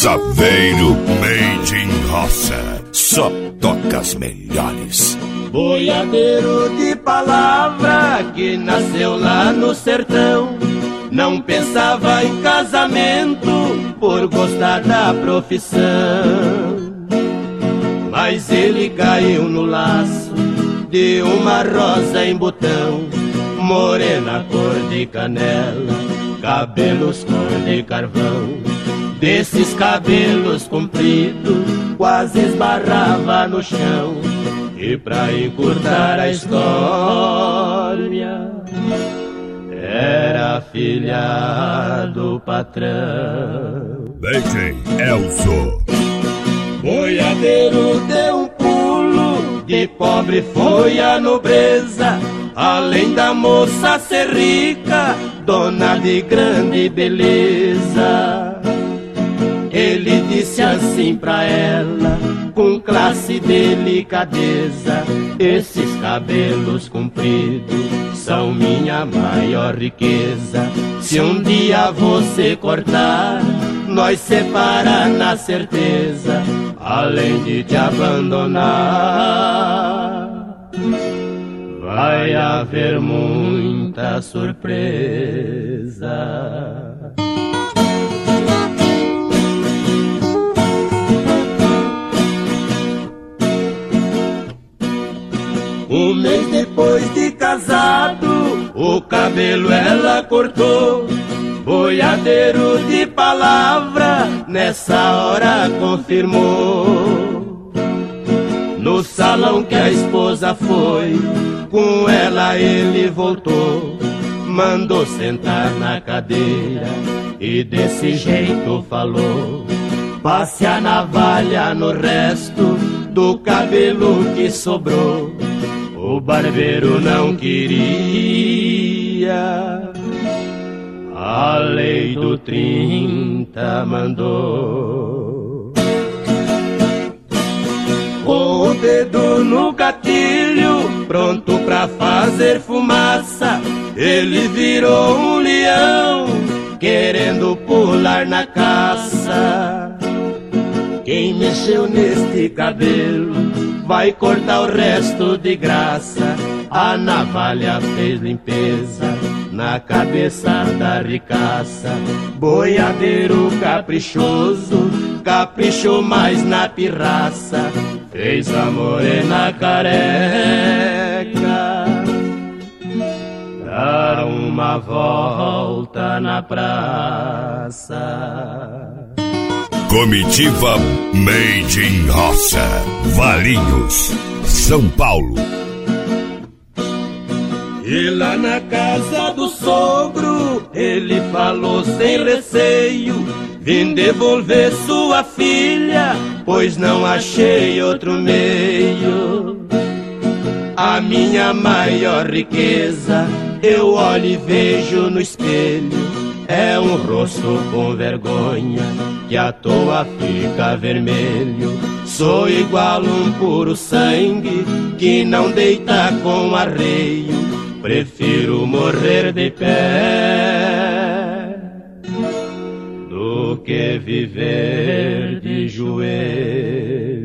Saveiro Made in Roça. Só toca as melhores. Boiadeiro de palavra que nasceu lá no sertão, não pensava em casamento por gostar da profissão. Mas ele caiu no laço de uma rosa em botão, morena cor de canela, cabelos cor de carvão. Desses cabelos compridos quase esbarrava no chão. E pra encurtar a história, era filha do patrão. DJ Elzo. Boiadeiro deu um pulo, de pobre foi a nobreza. Além da moça ser rica, dona de grande beleza. Ele disse assim pra ela, com classe e delicadeza: esses cabelos compridos são minha maior riqueza. Se um dia você cortar, nós separa na certeza, além de te abandonar, vai haver muita surpresa. Um mês depois de casado, o cabelo ela cortou. Boiadeiro de palavra, nessa hora confirmou. No salão que a esposa foi, com ela ele voltou. Mandou sentar na cadeira e desse jeito falou: passe a navalha no resto do cabelo que sobrou. O barbeiro não queria, a lei do 30 mandou. Com o dedo no gatilho, pronto pra fazer fumaça, ele virou um leão, querendo pular na caça. Quem mexeu neste cabelo vai cortar o resto de graça. A navalha fez limpeza na cabeça da ricaça. Boiadeiro caprichoso, caprichou mais na pirraça. Fez a morena careca dar uma volta na praça. Comitiva Made in Roça. Valinhos, São Paulo. E lá na casa do sogro, ele falou sem receio: vim devolver sua filha, pois não achei outro meio. A minha maior riqueza, eu olho e vejo no espelho, é um rosto com vergonha, que à toa fica vermelho. Sou igual um puro sangue, que não deita com arreio. Prefiro morrer de pé do que viver de joelho.